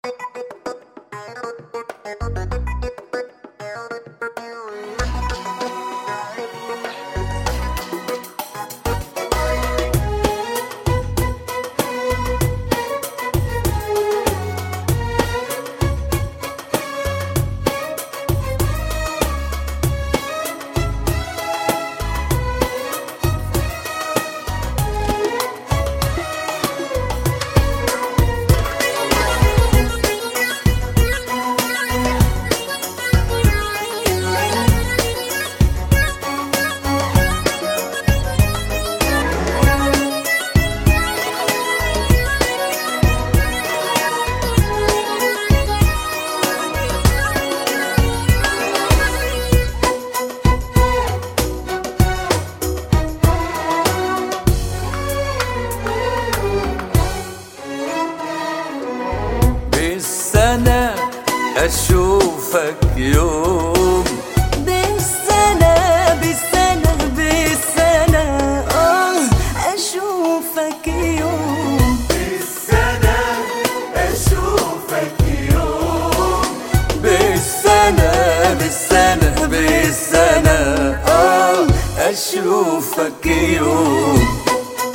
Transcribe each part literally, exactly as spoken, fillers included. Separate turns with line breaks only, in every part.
بالسنة أشوفك يوم،
بالسنة بالسنة بالسنة آه أشوفك يوم،
بالسنة أشوفك يوم، بالسنة بالسنة بالسنة آه أشوفك يوم.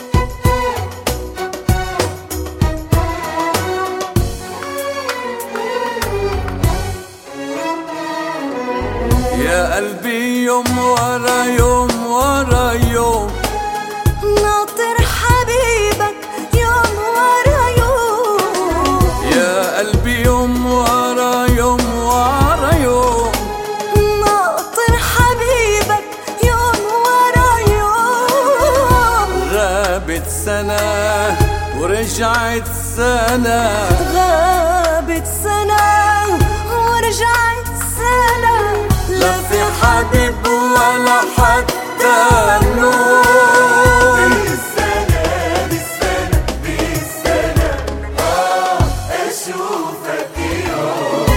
يا قلبي يوم ورا يوم ورا يوم
ناطر حبيبك يوم ورا يوم،
يا قلبي يوم ورا يوم ورا يوم
ناطر حبيبك يوم ورا يوم.
غابت سنة ورجعت سنة،
غابت سنة ورجعت سنة،
لا في حبيب ولا حتى نور. بالسنة بالسنة بالسنة آه أشوفك يوم.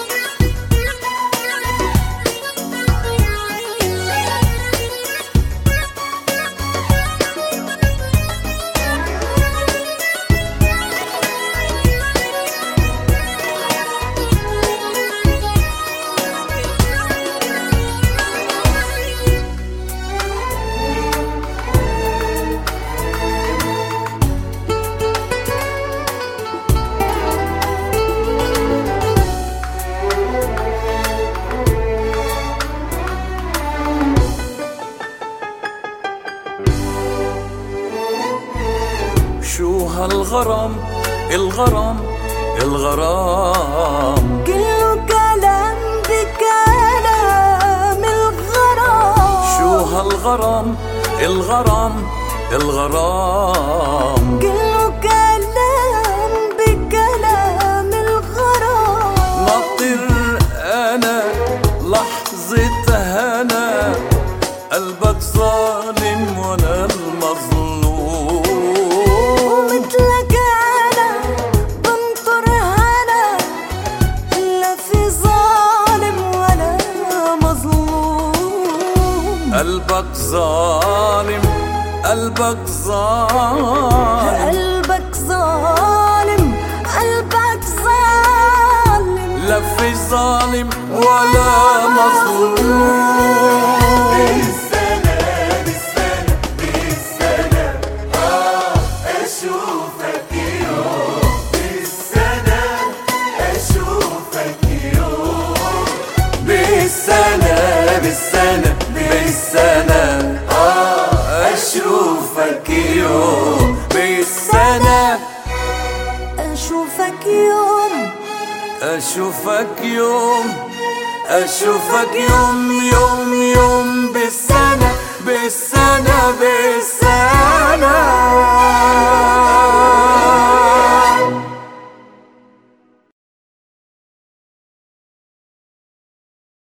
شو هالغرام الغرام الغرام،
كله كلام بكلام الغرام.
شو هالغرام الغرام الغرام،
كله كلام بكلام الغرام.
ناطر أنا لحظة هنا، قلبك ظالم وأنا المظلوم.
ومثلك أنا بنطر هنا، لا في ظالم ولا مظلوم.
قلبك ظالم قلبك ظالم
قلبك ظالم قلبك ظالم،
لا في ظالم ولا مظلوم. بالسنة بالسنة بالسنة آه أشوفك يوم، بالسنة أشوفك يوم، بالسنة بالسنة بالسنة آه أشوفك يوم، بالسنة
أشوفك يوم،
أشوفك يوم، أشوفك يوم يوم يوم، بالسنة بالسنة بالسنة